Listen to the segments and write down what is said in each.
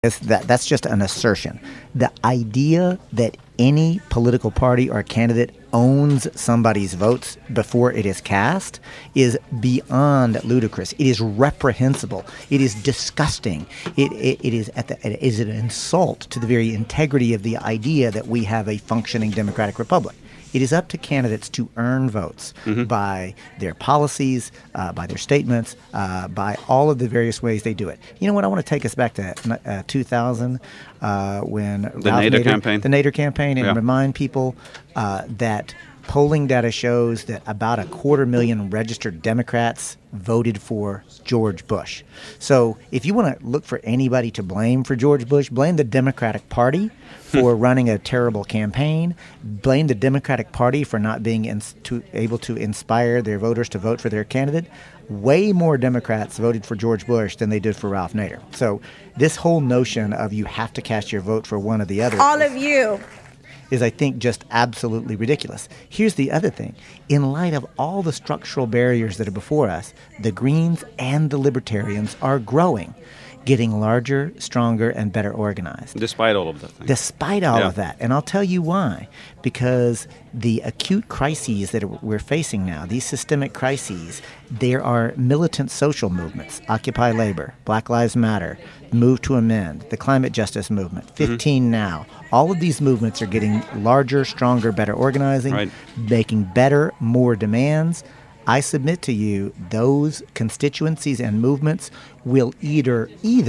That's just an assertion. The idea that any political party or candidate owns somebody's votes before it is cast is beyond ludicrous. It is reprehensible. It is disgusting. It is an insult to the very integrity of the idea that we have a functioning democratic republic. It is up to candidates to earn votes by their policies, by their statements, by all of the various ways they do it. You know what? I want to take us back to 2000 when the Nader campaign, and remind people that polling data shows that about 250,000 registered Democrats voted for George Bush. So if you want to look for anybody to blame for George Bush, blame the Democratic Party for running a terrible campaign. Blame the Democratic Party for not being able to inspire their voters to vote for their candidate. Way more Democrats voted for George Bush than they did for Ralph Nader. So this whole notion of you have to cast your vote for one or the other. All of you. Is, I think, just absolutely ridiculous. Here's the other thing. In light of all the structural barriers that are before us, the Greens and the Libertarians are growing, getting larger, stronger, and better organized. Despite all of that. Despite all of that. And I'll tell you why. Because the acute crises that we're facing now, these systemic crises, there are militant social movements, Occupy Labor, Black Lives Matter, Move to Amend, the climate justice movement, 15 Now. All of these movements are getting larger, stronger, better organizing, making better, more demands. I submit to you those constituencies and movements will either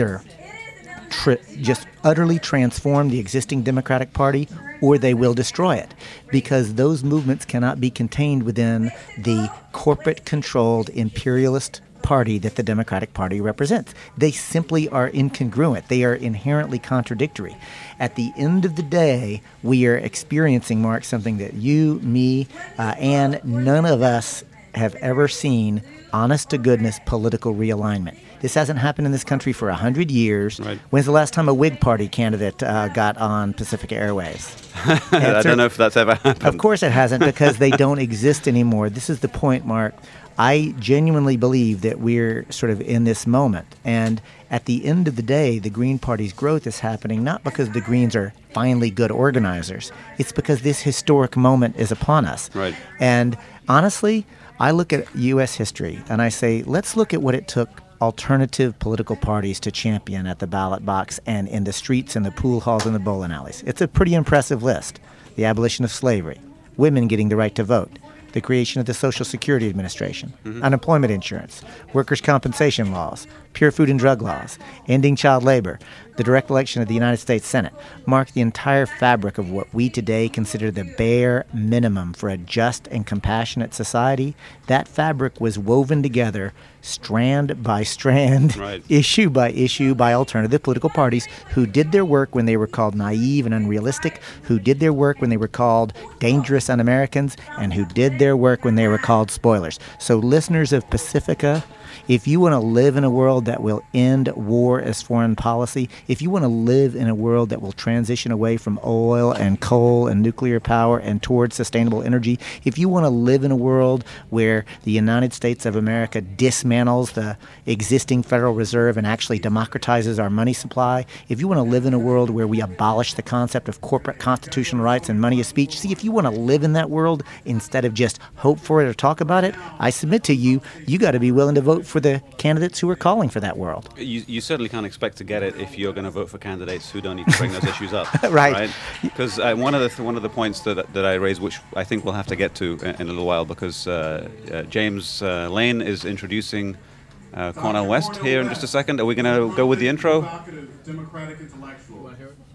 just utterly transform the existing Democratic Party or they will destroy it, because those movements cannot be contained within the corporate-controlled imperialist party that the Democratic Party represents. They simply are incongruent. They are inherently contradictory. At the end of the day, we are experiencing, Mark, something that you, me, and none of us have ever seen, honest-to-goodness political realignment. This hasn't happened in this country for 100 years. Right. When's the last time a Whig Party candidate got on Pacific Airways? I don't know if that's ever happened. Of course it hasn't, because they don't exist anymore. This is the point, Mark. I genuinely believe that we're sort of in this moment. And at the end of the day, the Green Party's growth is happening not because the Greens are finally good organizers. It's because this historic moment is upon us. Right. And honestly, I look at U.S. history and I say, let's look at what it took alternative political parties to champion at the ballot box and in the streets and the pool halls and the bowling alleys. It's a pretty impressive list. The abolition of slavery, women getting the right to vote, the creation of the Social Security Administration, unemployment insurance, workers' compensation laws, pure food and drug laws, ending child labor, the direct election of the United States Senate, marked the entire fabric of what we today consider the bare minimum for a just and compassionate society. That fabric was woven together strand by strand, issue by issue, by alternative political parties who did their work when they were called naive and unrealistic, who did their work when they were called dangerous un-Americans, and who did their work when they were called spoilers. So listeners of Pacifica, if you want to live in a world that will end war as foreign policy, if you want to live in a world that will transition away from oil and coal and nuclear power and towards sustainable energy, if you want to live in a world where the United States of America dismantles the existing Federal Reserve and actually democratizes our money supply, if you want to live in a world where we abolish the concept of corporate constitutional rights and money of speech, see, if you want to live in that world instead of just hope for it or talk about it, I submit to you, you got to be willing to vote for the candidates who are calling for that world. You certainly can't expect to get it if you're going to vote for candidates who don't need to bring those issues up. Right. Because one of the points that I raised, which I think we'll have to get to in a little while, because James Lane is introducing Cornel West here in just a second. Are we going to go with the intro? Democratic intellectual.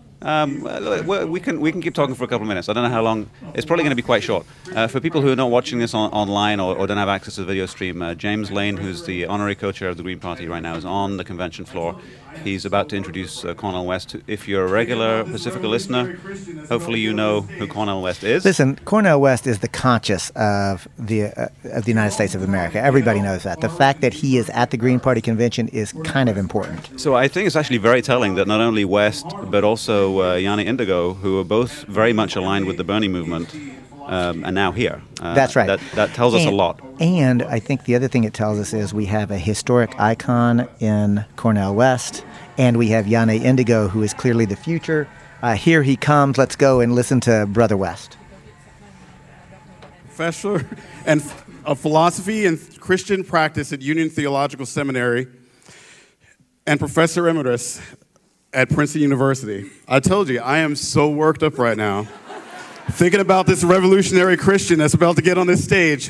We can keep talking for a couple of minutes. I don't know how long. It's probably going to be quite short. For people who are not watching this online or don't have access to the video stream, James Lane, who's the honorary co-chair of the Green Party right now, is on the convention floor. He's about to introduce Cornel West. If you're a regular Pacifica listener, hopefully you know who Cornel West is. Listen, Cornel West is the conscience of the United States of America. Everybody knows that. The fact that he is at the Green Party convention is kind of important. So I think it's actually very telling that not only West, but also Yanni Indigo, who are both very much aligned with the Bernie movement, are now here. That's right. That tells us a lot. And I think the other thing it tells us is we have a historic icon in Cornel West And we have Yane Indigo, who is clearly the future. Here he comes. Let's go and listen to Brother West. Professor of philosophy and Christian practice at Union Theological Seminary and professor emeritus at Princeton University. I told you, I am so worked up right now, thinking about this revolutionary Christian that's about to get on this stage.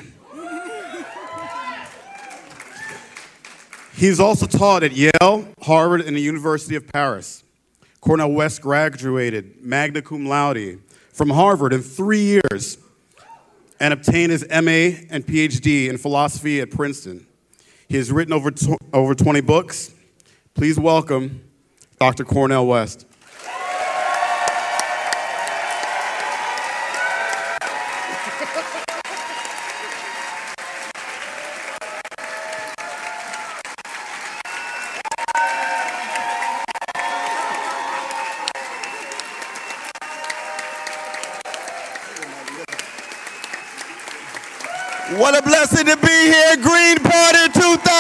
He's also taught at Yale, Harvard, and the University of Paris. Cornel West graduated magna cum laude from Harvard in 3 years and obtained his MA and PhD in philosophy at Princeton. He has written over 20 books. Please welcome Dr. Cornel West. What a blessing to be here, Green Party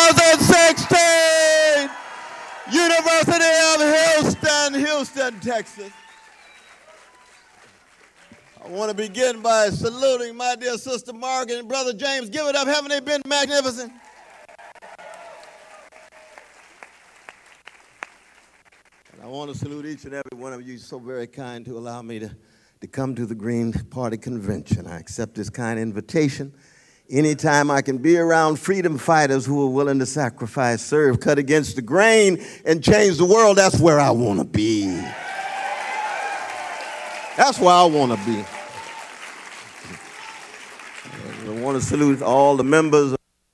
2016, University of Houston, Texas. I want to begin by saluting my dear sister Margaret and Brother James. Give it up, haven't they been magnificent? And I want to salute each and every one of you, so very kind to allow me to come to the Green Party Convention. I accept this kind invitation. Anytime I can be around freedom fighters who are willing to sacrifice, serve, cut against the grain, and change the world, that's where I want to be. That's where I want to be. I want to salute all the members.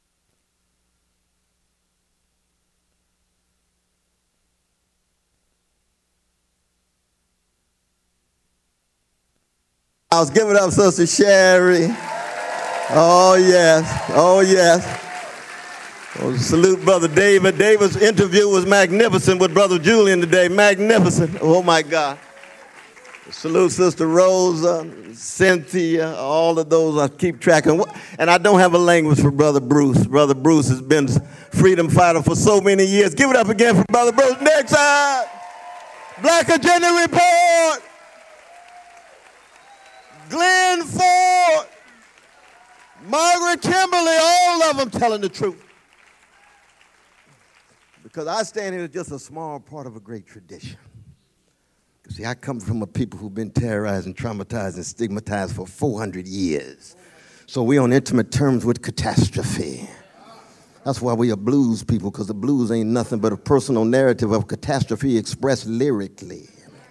I was giving up Sister Sherry. Oh, yes. Oh, yes. Well, salute Brother David. David's interview was magnificent with Brother Julian today. Magnificent. Oh, my God. Salute Sister Rosa, Cynthia, all of those. I keep track of. And I don't have a language for Brother Bruce. Brother Bruce has been a freedom fighter for so many years. Give it up again for Brother Bruce. Next side. Black Agenda Report. Glenn Ford. Margaret Kimberly, all of them telling the truth. Because I stand here as just a small part of a great tradition. Because see, I come from a people who've been terrorized and traumatized and stigmatized for 400 years. So we're on intimate terms with catastrophe. That's why we are blues people, because the blues ain't nothing but a personal narrative of catastrophe expressed lyrically.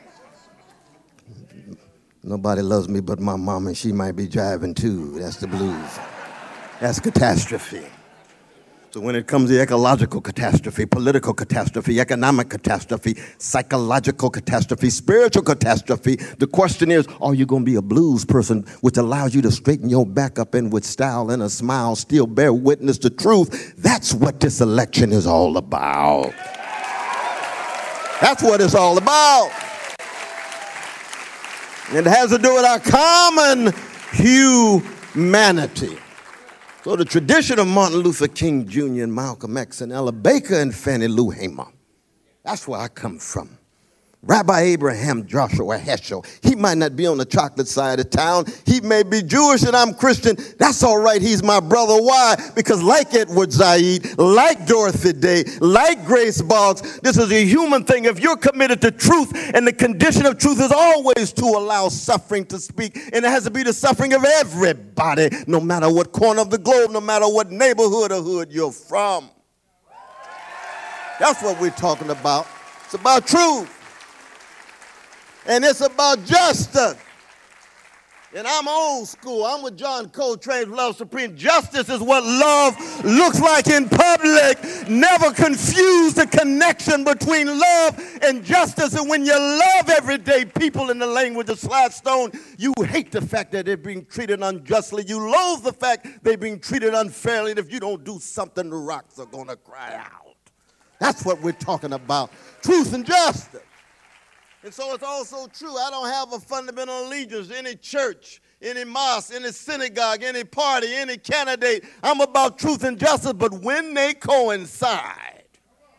Nobody loves me but my mom, and she might be driving too. That's the blues. That's catastrophe. So when it comes to ecological catastrophe, political catastrophe, economic catastrophe, psychological catastrophe, spiritual catastrophe, the question is, are you going to be a blues person, which allows you to straighten your back up and with style and a smile still bear witness to truth? That's what this election is all about. That's what it's all about. It has to do with our common humanity. So the tradition of Martin Luther King Jr. and Malcolm X and Ella Baker and Fannie Lou Hamer, that's where I come from. Rabbi Abraham Joshua Heschel, he might not be on the chocolate side of town. He may be Jewish and I'm Christian. That's all right, he's my brother. Why? Because like Edward Said, like Dorothy Day, like Grace Boggs, this is a human thing. If you're committed to truth, and the condition of truth is always to allow suffering to speak, and it has to be the suffering of everybody, no matter what corner of the globe, no matter what neighborhood or hood you're from. That's what we're talking about. It's about truth. And it's about justice. And I'm old school. I'm with John Coltrane's Love Supreme. Justice is what love looks like in public. Never confuse the connection between love and justice. And when you love everyday people in the language of Sly Stone, you hate the fact that they're being treated unjustly. You loathe the fact they're being treated unfairly. And if you don't do something, the rocks are going to cry out. That's what we're talking about. Truth and justice. And so it's also true, I don't have a fundamental allegiance to any church, any mosque, any synagogue, any party, any candidate. I'm about truth and justice, but when they coincide,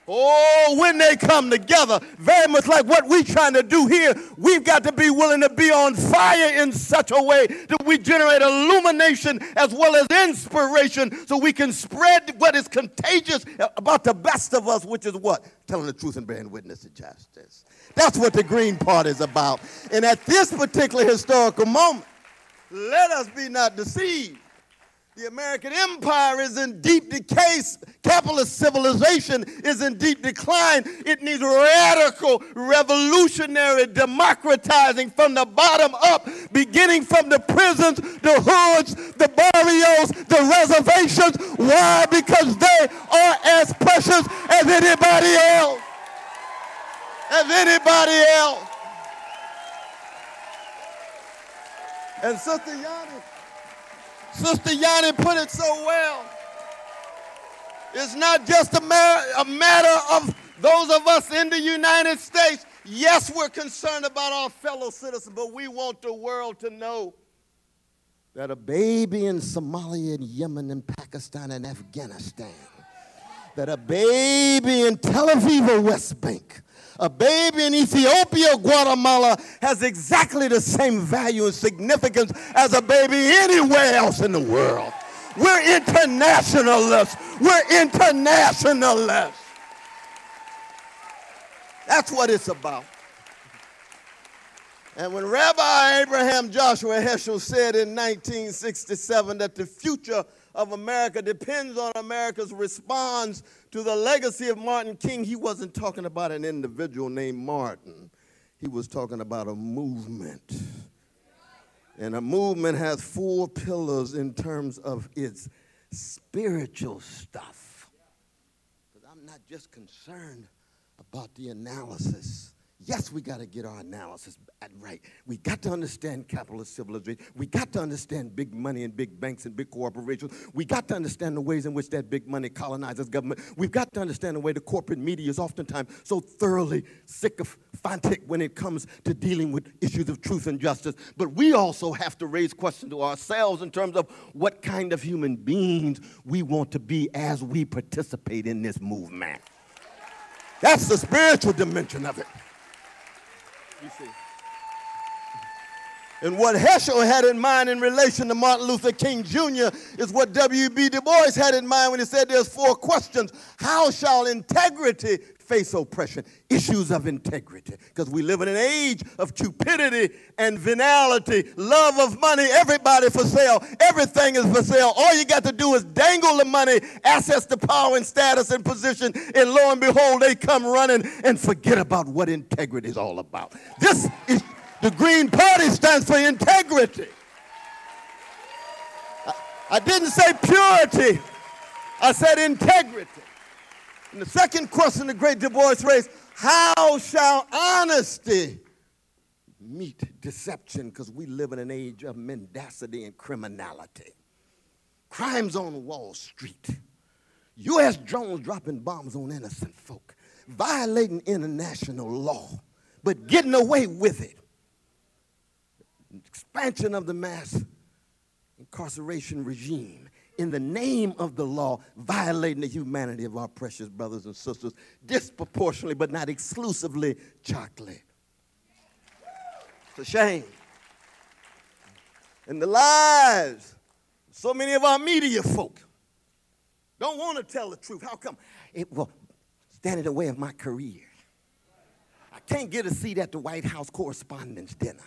Oh, when they come together, very much like what we're trying to do here, we've got to be willing to be on fire in such a way that we generate illumination as well as inspiration so we can spread what is contagious about the best of us, which is what? Telling the truth and bearing witness to justice. That's what the Green Party is about. And at this particular historical moment, let us be not deceived. The American empire is in deep decay. Capitalist civilization is in deep decline. It needs radical, revolutionary democratizing from the bottom up, beginning from the prisons, the hoods, the barrios, the reservations. Why? Because they are as precious as anybody else. As anybody else. And Sister Yanni put it so well. It's not just a matter of those of us in the United States. Yes, we're concerned about our fellow citizens, but we want the world to know that a baby in Somalia and Yemen and Pakistan and Afghanistan, that a baby in Tel Aviv or West Bank, a baby in Ethiopia or Guatemala has exactly the same value and significance as a baby anywhere else in the world. We're internationalists. We're internationalists. That's what it's about. And when Rabbi Abraham Joshua Heschel said in 1967 that the future of America depends on America's response to the legacy of Martin King, he wasn't talking about an individual named Martin. He was talking about a movement. And a movement has 4 pillars in terms of its spiritual stuff. Because I'm not just concerned about the analysis. Yes, we got to get our analysis right. We got to understand capitalist civilization. We got to understand big money and big banks and big corporations. We got to understand the ways in which that big money colonizes government. We've got to understand the way the corporate media is oftentimes so thoroughly sycophantic when it comes to dealing with issues of truth and justice. But we also have to raise questions to ourselves in terms of what kind of human beings we want to be as we participate in this movement. That's the spiritual dimension of it. You see. And what Heschel had in mind in relation to Martin Luther King Jr. is what W.B. Du Bois had in mind when he said there's 4 questions. How shall integrity face oppression? Issues of integrity. Because we live in an age of cupidity and venality, love of money, everybody for sale. Everything is for sale. All you got to do is dangle the money, access to power and status and position, and lo and behold, they come running and forget about what integrity is all about. This is the Green Party stands for integrity. I didn't say purity. I said integrity. And the second question the great Du Bois raised, how shall honesty meet deception? Because we live in an age of mendacity and criminality. Crimes on Wall Street. U.S. drones dropping bombs on innocent folk. Violating international law, but getting away with it. Expansion of the mass incarceration regime in the name of the law, violating the humanity of our precious brothers and sisters, disproportionately but not exclusively chocolate. It's a shame. And the lies, so many of our media folk don't want to tell the truth. How come? It will stand in the way of my career. I can't get a seat at the White House Correspondents' Dinner.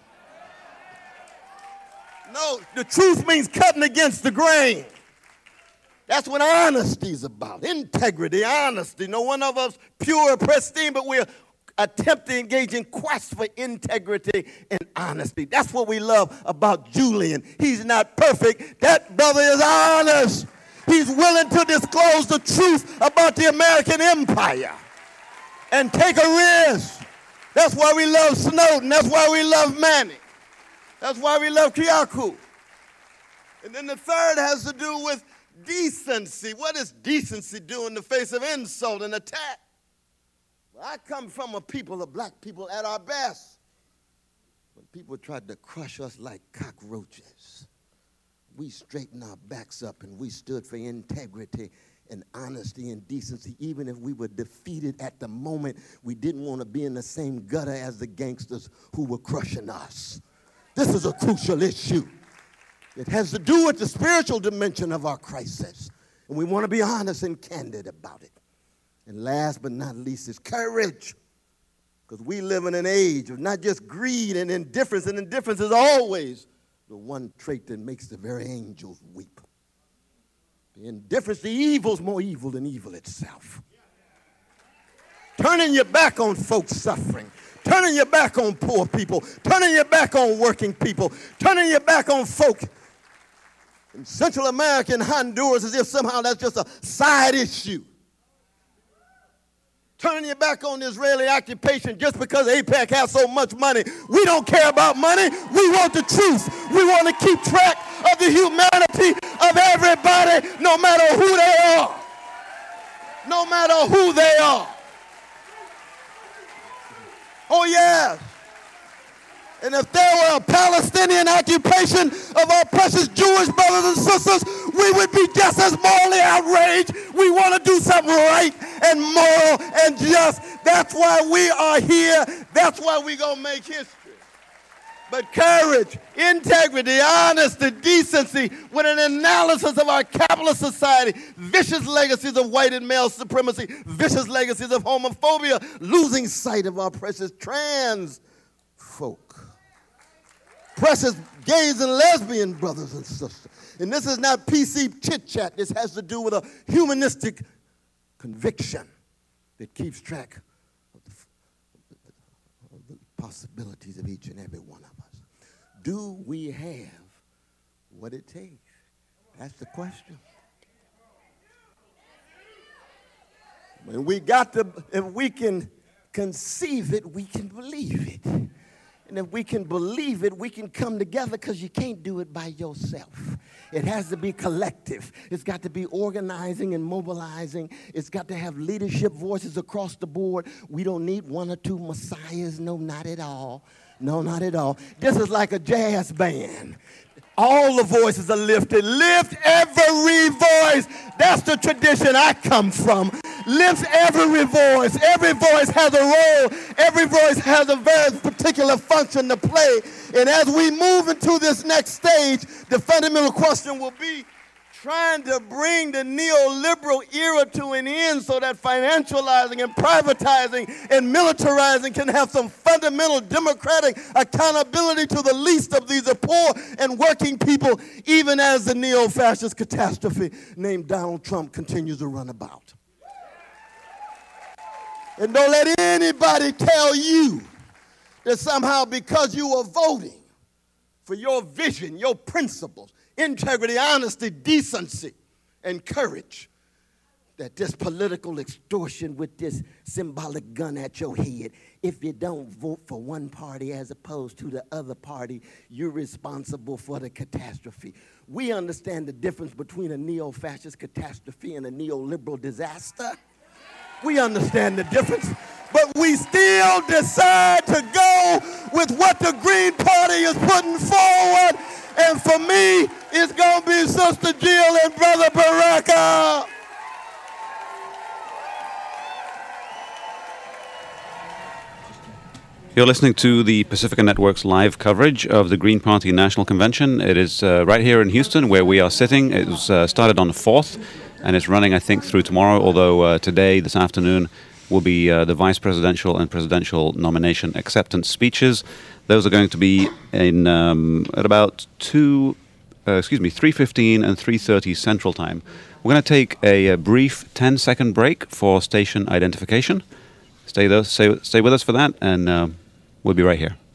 No, the truth means cutting against the grain. That's what honesty is about. Integrity, honesty. No one of us pure or pristine, but we're attempting to engage in quest for integrity and honesty. That's what we love about Julian. He's not perfect. That brother is honest. He's willing to disclose the truth about the American empire and take a risk. That's why we love Snowden. That's why we love Manning. That's why we love Kyaku. And then the third has to do with decency. What does decency do in the face of insult and attack? Well, I come from a people of black people at our best. When people tried to crush us like cockroaches, we straightened our backs up and we stood for integrity and honesty and decency, even if we were defeated at the moment. We didn't want to be in the same gutter as the gangsters who were crushing us. This is a crucial issue. It has to do with the spiritual dimension of our crisis, and we want to be honest and candid about it. And last but not least is courage, because we live in an age of not just greed and indifference is always the one trait that makes the very angels weep. The indifference to evil is more evil than evil itself. Turning your back on folks suffering, turning your back on poor people, turning your back on working people, turning your back on folk in Central America and Honduras as if somehow that's just a side issue. Turning your back on the Israeli occupation just because AIPAC has so much money. We don't care about money. We want the truth. We want to keep track of the humanity of everybody, no matter who they are. No matter who they are. Oh, yes. And if there were a Palestinian occupation of our precious Jewish brothers and sisters, we would be just as morally outraged. We want to do something right and moral and just. That's why we are here. That's why we're going to make history. But courage, integrity, honesty, decency, with an analysis of our capitalist society, vicious legacies of white and male supremacy, vicious legacies of homophobia, losing sight of our precious trans folk. Precious gays and lesbian brothers and sisters. And this is not PC chit-chat. This has to do with a humanistic conviction that keeps track of the possibilities of each and every one of us. Do we have what it takes? That's the question. When we got to, if we can conceive it, we can believe it. And if we can believe it, we can come together, because you can't do it by yourself. It has to be collective. It's got to be organizing and mobilizing. It's got to have leadership voices across the board. We don't need one or two messiahs. No, not at all. No, not at all. This is like a jazz band. All the voices are lifted. Lift every voice. That's the tradition I come from. Lift every voice. Every voice has a role. Every voice has a very particular function to play. And as we move into this next stage, the fundamental question will be trying to bring the neoliberal era to an end so that financializing and privatizing and militarizing can have some fundamental democratic accountability to the least of these, the poor and working people, even as the neo-fascist catastrophe named Donald Trump continues to run about. And don't let anybody tell you that somehow because you are voting for your vision, your principles, integrity, honesty, decency, and courage, that this political extortion with this symbolic gun at your head, if you don't vote for one party as opposed to the other party, you're responsible for the catastrophe. We understand the difference between a neo-fascist catastrophe and a neoliberal disaster. We understand the difference, but we still decide to go with what the Green Party is putting forward. And for me, it's going to be Sister Jill and Brother Baraka. You're listening to the Pacifica Network's live coverage of the Green Party National Convention. It is right here in Houston where we are sitting. It was started on the 4th, and it's running, I think, through tomorrow, although today, this afternoon, will be the vice presidential and presidential nomination acceptance speeches. Those are going to be in at about 3:15 and 3:30 Central Time. We're going to take a brief 10-second break for station identification. Stay with us for that, and we'll be right here.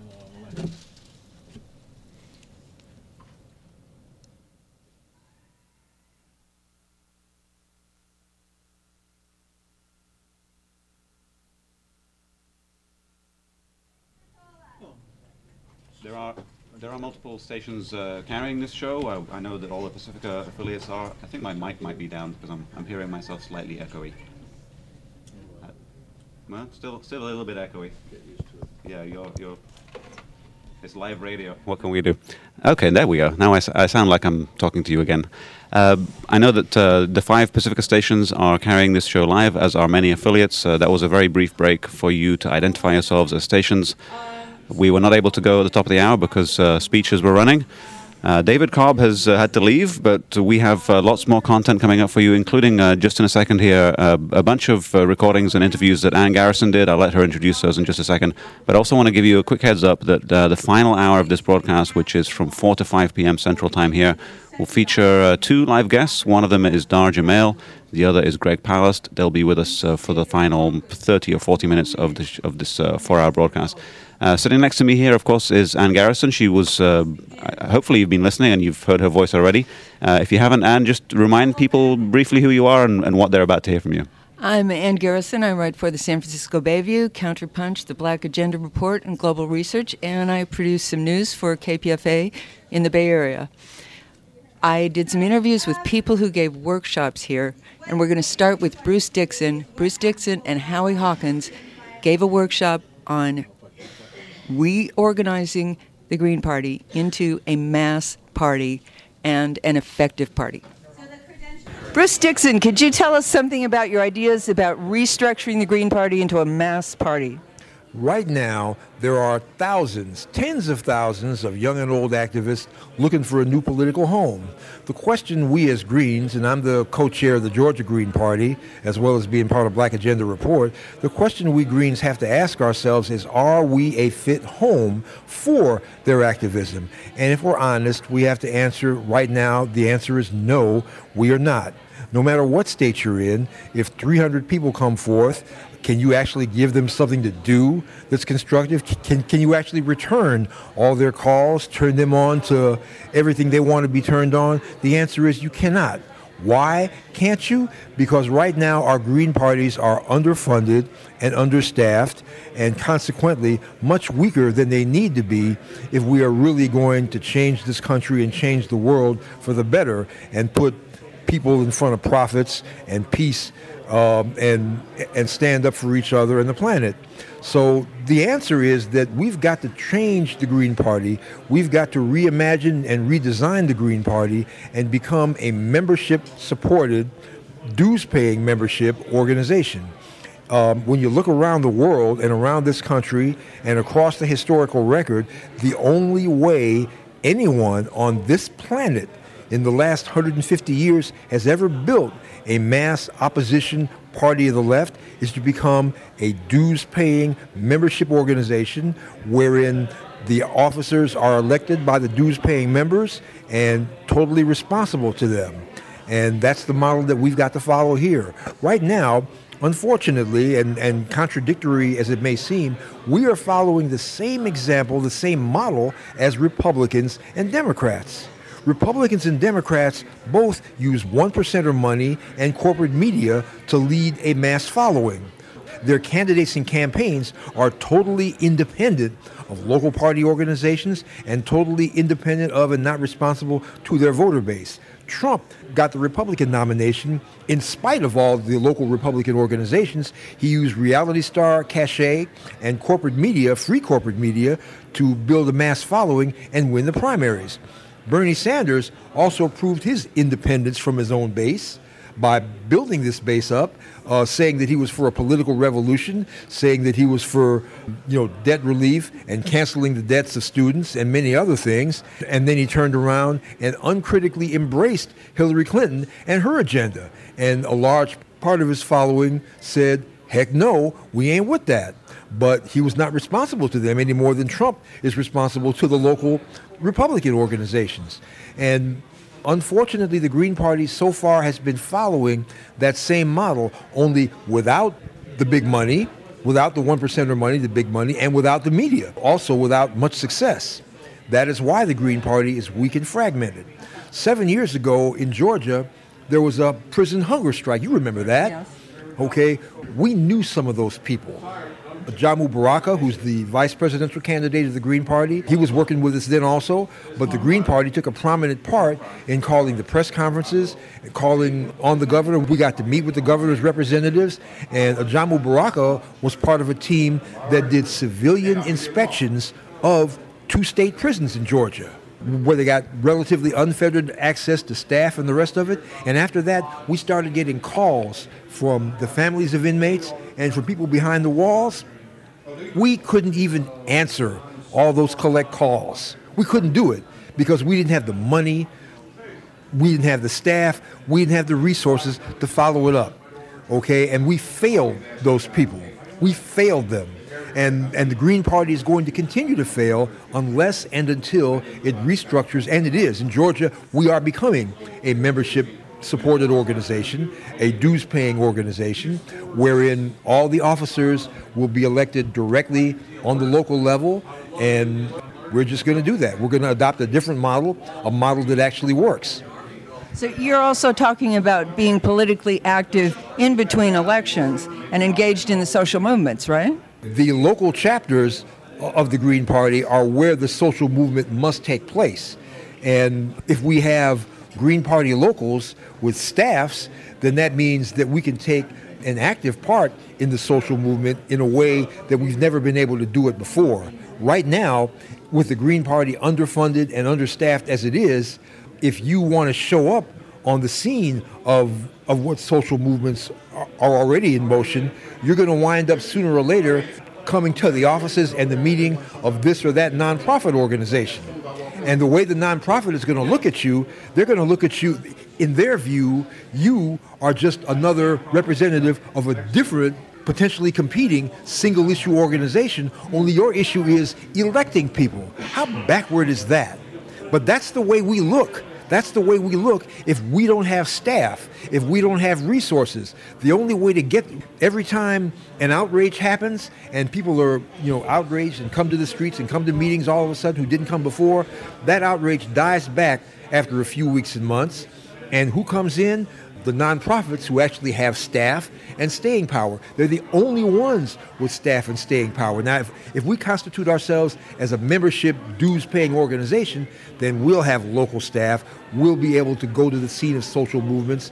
There are multiple stations carrying this show. I know that all the Pacifica affiliates are. I think my mic might be down because I'm hearing myself slightly echoey. Well, still a little bit echoey. Yeah, you're. It's live radio. What can we do? Okay, there we go. Now I sound like I'm talking to you again. I know that the 5 Pacifica stations are carrying this show live, as are many affiliates. That was a very brief break for you to identify yourselves as stations. We were not able to go at the top of the hour because speeches were running. David Cobb has had to leave, but we have lots more content coming up for you, including just in a second here, a bunch of recordings and interviews that Ann Garrison did. I'll let her introduce those in just a second. But I also want to give you a quick heads up that the final hour of this broadcast, which is from 4 to 5 p.m. Central Time here, will feature 2 live guests. One of them is Dar Jamail. The other is Greg Palast. They'll be with us for the final 30 or 40 minutes of this 4-hour broadcast. Sitting next to me here, of course, is Ann Garrison. She was, hopefully you've been listening and you've heard her voice already. If you haven't, Ann, just remind people briefly who you are and what they're about to hear from you. I'm Ann Garrison. I write for the San Francisco Bayview, Counterpunch, the Black Agenda Report, and Global Research, and I produce some news for KPFA in the Bay Area. I did some interviews with people who gave workshops here, and we're going to start with Bruce Dixon. Bruce Dixon and Howie Hawkins gave a workshop on reorganizing the Green Party into a mass party and an effective party. Bruce Dixon, could you tell us something about your ideas about restructuring the Green Party into a mass party? Right now, there are thousands, tens of thousands of young and old activists looking for a new political home. The question we as Greens, and I'm the co-chair of the Georgia Green Party, as well as being part of Black Agenda Report, the question we Greens have to ask ourselves is, are we a fit home for their activism? And if we're honest, we have to answer right now, the answer is no, we are not. No matter what state you're in, if 300 people come forth, can you actually give them something to do that's constructive? Can you actually return all their calls, turn them on to everything they want to be turned on? The answer is you cannot. Why can't you? Because right now our Green parties are underfunded and understaffed and consequently much weaker than they need to be if we are really going to change this country and change the world for the better and put people in front of profits and peace and stand up for each other and the planet. So the answer is that we've got to change the Green Party. We've got to reimagine and redesign the Green Party and become a membership-supported, dues-paying membership organization. When you look around the world and around this country and across the historical record, the only way anyone on this planet in the last 150 years has ever built a mass opposition party of the left is to become a dues-paying membership organization wherein the officers are elected by the dues-paying members and totally responsible to them. And that's the model that we've got to follow here. Right now, unfortunately, and contradictory as it may seem, we are following the same example, the same model as Republicans and Democrats. Republicans and Democrats both use 1%er money and corporate media to lead a mass following. Their candidates and campaigns are totally independent of local party organizations and totally independent of and not responsible to their voter base. Trump got the Republican nomination in spite of all the local Republican organizations. He used reality star cachet and corporate media, free corporate media, to build a mass following and win the primaries. Bernie Sanders also proved his independence from his own base by building this base up, saying that he was for a political revolution, saying that he was for, debt relief and canceling the debts of students and many other things. And then he turned around and uncritically embraced Hillary Clinton and her agenda. And a large part of his following said, heck no, we ain't with that. But he was not responsible to them any more than Trump is responsible to the local Republican organizations. And unfortunately, the Green Party so far has been following that same model, only without the big money, without the 1%er money, the big money, and without the media, also without much success. That is why the Green Party is weak and fragmented. 7 years ago in Georgia, there was a prison hunger strike. You remember that? Yes. Okay, we knew some of those people. Jamu Baraka, who's the vice presidential candidate of the Green Party, he was working with us then also, but the Green Party took a prominent part in calling the press conferences, and calling on the governor. We got to meet with the governor's representatives, and Jamu Baraka was part of a team that did civilian inspections of 2 state prisons in Georgia, where they got relatively unfettered access to staff and the rest of it. And after that, we started getting calls from the families of inmates and from people behind the walls. We couldn't even answer all those collect calls. We couldn't do it because we didn't have the money, we didn't have the staff, we didn't have the resources to follow it up. Okay, and we failed those people. We failed them. And the Green Party is going to continue to fail unless and until it restructures, and it is. In Georgia, we are becoming a membership-supported organization, a dues-paying organization, wherein all the officers will be elected directly on the local level, and we're just going to do that. We're going to adopt a different model, a model that actually works. So you're also talking about being politically active in between elections and engaged in the social movements, right? The local chapters of the Green Party are where the social movement must take place. And if we have Green Party locals with staffs, then that means that we can take an active part in the social movement in a way that we've never been able to do it before. Right now, with the Green Party underfunded and understaffed as it is, if you want to show up on the scene of what social movements are already in motion, you're going to wind up sooner or later coming to the offices and the meeting of this or that nonprofit organization. And the way the nonprofit is going to look at you, they're going to look at you, in their view, you are just another representative of a different, potentially competing single-issue organization, only your issue is electing people. How backward is that? But that's the way we look. That's the way we look if we don't have staff, if we don't have resources. The only way to get, every time an outrage happens and people are, outraged and come to the streets and come to meetings all of a sudden who didn't come before, that outrage dies back after a few weeks and months. And who comes in? The nonprofits who actually have staff and staying power. They're the only ones with staff and staying power. Now, if we constitute ourselves as a membership dues-paying organization, then we'll have local staff. We'll be able to go to the scene of social movements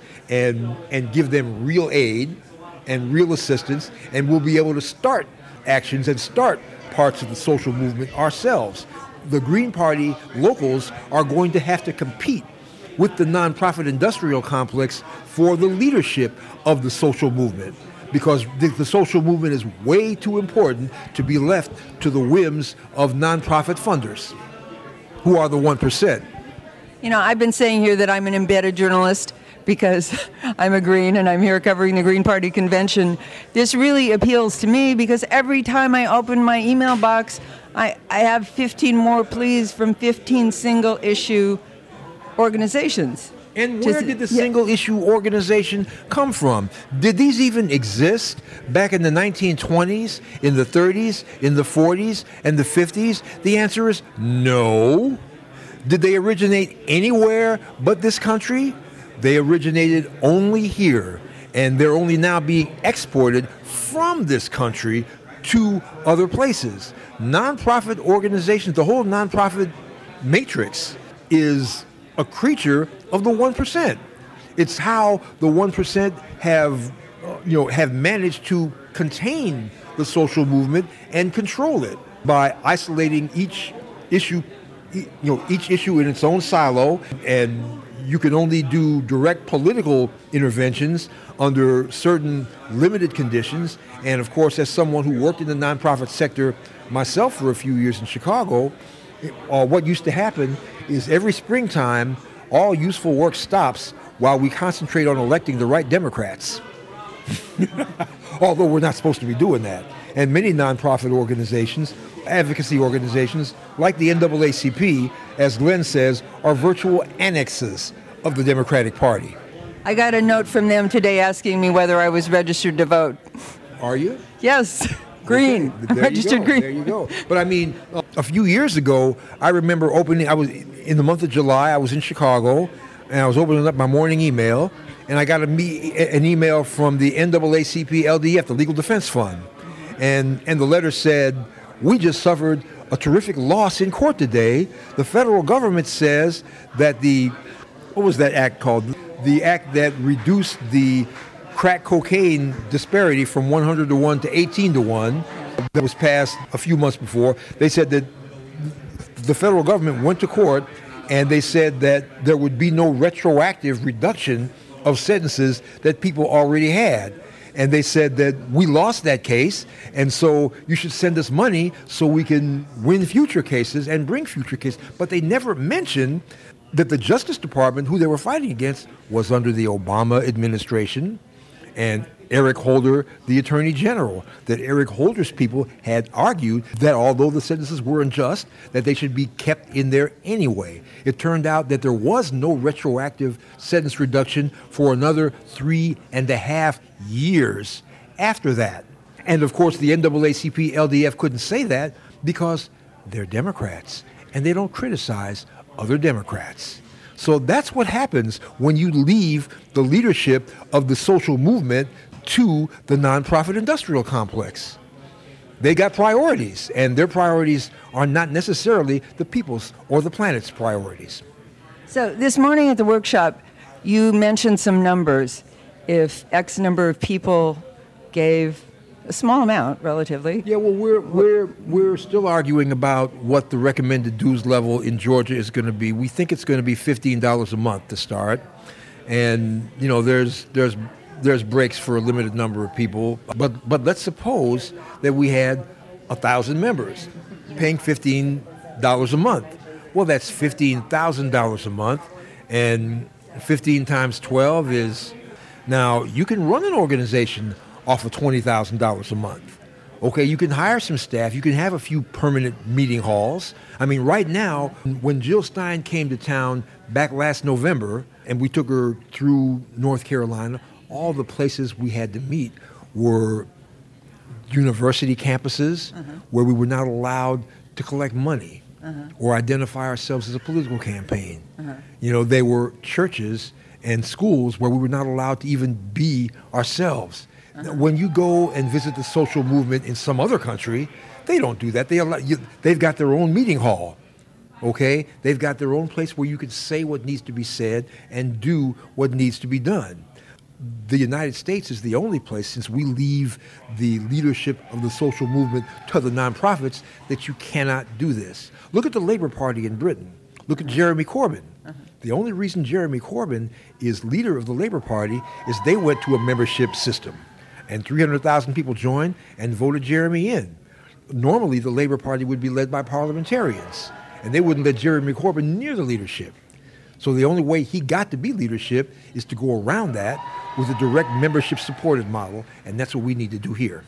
and give them real aid and real assistance, and we'll be able to start actions and start parts of the social movement ourselves. The Green Party locals are going to have to compete with the nonprofit industrial complex for the leadership of the social movement, because the social movement is way too important to be left to the whims of nonprofit funders, who are the 1%. I've been saying here that I'm an embedded journalist because I'm a Green and I'm here covering the Green Party convention. This really appeals to me because every time I open my email box, I have 15 more pleas from 15 single-issue organizations. And where did the single-issue organization come from? Did these even exist back in the 1920s, in the 30s, in the 40s, and the 50s? The answer is no. Did they originate anywhere but this country? They originated only here, and they're only now being exported from this country to other places. Nonprofit organizations, the whole nonprofit matrix is a creature of the 1%. It's how the 1% have managed to contain the social movement and control it by isolating each issue in its own silo, and you can only do direct political interventions under certain limited conditions. And of course, as someone who worked in the nonprofit sector myself for a few years in Chicago, what used to happen is every springtime, all useful work stops while we concentrate on electing the right Democrats. Although we're not supposed to be doing that. And many nonprofit organizations, advocacy organizations, like the NAACP, as Glenn says, are virtual annexes of the Democratic Party. I got a note from them today asking me whether I was registered to vote. Are you? Yes. Green. Okay. Registered Green. There you go. But I mean, a few years ago, I remember I was in the month of July, I was in Chicago, and I was opening up my morning email, and I got an email from the NAACP LDF, the Legal Defense Fund. And the letter said, "We just suffered a terrific loss in court today. The federal government says that what was that act called? The act that reduced the crack cocaine disparity from 100 to 1 to 18 to 1 that was passed a few months before. They said that the federal government went to court and they said that there would be no retroactive reduction of sentences that people already had. And they said that we lost that case, and so you should send us money so we can win future cases and bring future cases. But they never mentioned that the Justice Department, who they were fighting against, was under the Obama administration, and Eric Holder, the Attorney General, that Eric Holder's people had argued that although the sentences were unjust, that they should be kept in there anyway. It turned out that there was no retroactive sentence reduction for another 3.5 years after that. And of course, the NAACP LDF couldn't say that because they're Democrats and they don't criticize other Democrats. So that's what happens when you leave the leadership of the social movement to the nonprofit industrial complex. They got priorities, and their priorities are not necessarily the people's or the planet's priorities. So this morning at the workshop, you mentioned some numbers. If X number of people gave a small amount, relatively. Yeah, well, we're still arguing about what the recommended dues level in Georgia is going to be. We think it's going to be $15 a month to start, and you know, there's breaks for a limited number of people. But let's suppose that we had 1,000 members paying $15 a month. Well, that's $15,000 a month, and 15 times 12 is. Now you can run an organization off of $20,000 a month. Okay, you can hire some staff. You can have a few permanent meeting halls. I mean, right now, when Jill Stein came to town back last November, and we took her through North Carolina, all the places we had to meet were university campuses where we were not allowed to collect money or identify ourselves as a political campaign. You know, they were churches and schools where we were not allowed to even be ourselves. When you go and visit the social movement in some other country, they don't do that. They've got their own meeting hall, okay? They've got their own place where you can say what needs to be said and do what needs to be done. The United States is the only place, since we leave the leadership of the social movement to the nonprofits, that you cannot do this. Look at the Labour Party in Britain. Look at Jeremy Corbyn. The only reason Jeremy Corbyn is leader of the Labour Party is they went to a membership system. And 300,000 people joined and voted Jeremy in. Normally, the Labour Party would be led by parliamentarians, and they wouldn't let Jeremy Corbyn near the leadership. So the only way he got to be leadership is to go around that with a direct membership-supported model, and that's what we need to do here.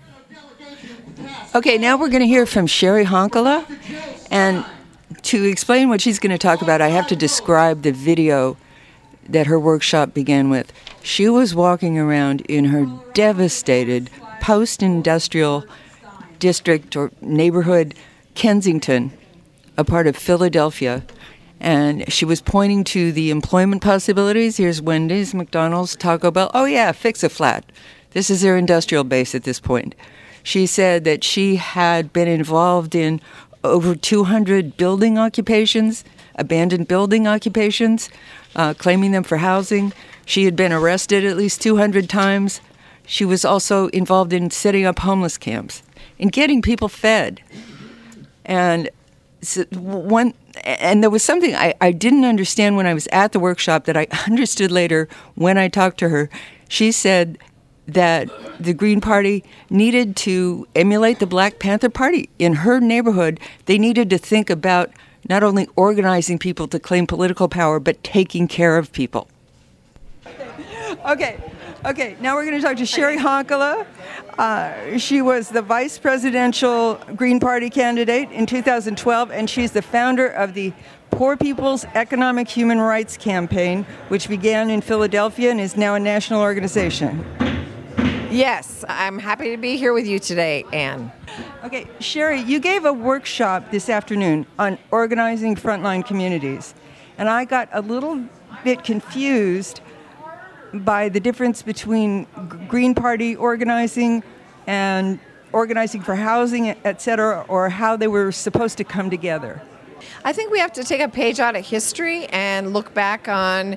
Okay, now we're going to hear from Sherry Honkala, and to explain what she's going to talk about, I have to describe the video that her workshop began with. She was walking around in her devastated post-industrial district or neighborhood, Kensington, a part of Philadelphia, and she was pointing to the employment possibilities. Here's Wendy's, McDonald's, Taco Bell. Oh yeah, Fix-A-Flat. This is their industrial base at this point. She said that she had been involved in over 200 building occupations, abandoned building occupations, claiming them for housing. She had been arrested at least 200 times. She was also involved in setting up homeless camps and getting people fed. And there was something I didn't understand when I was at the workshop that I understood later when I talked to her. She said that the Green Party needed to emulate the Black Panther Party. In her neighborhood, they needed to think about not only organizing people to claim political power, but taking care of people. Okay. Now we're going to talk to Sherry Honkala. She was the vice presidential Green Party candidate in 2012, and she's the founder of the Poor People's Economic Human Rights Campaign, which began in Philadelphia and is now a national organization. Yes, I'm happy to be here with you today, Ann. Okay, Sherry, you gave a workshop this afternoon on organizing frontline communities, and I got a little bit confused by the difference between Green Party organizing and organizing for housing, et cetera, or how they were supposed to come together. I think we have to take a page out of history and look back on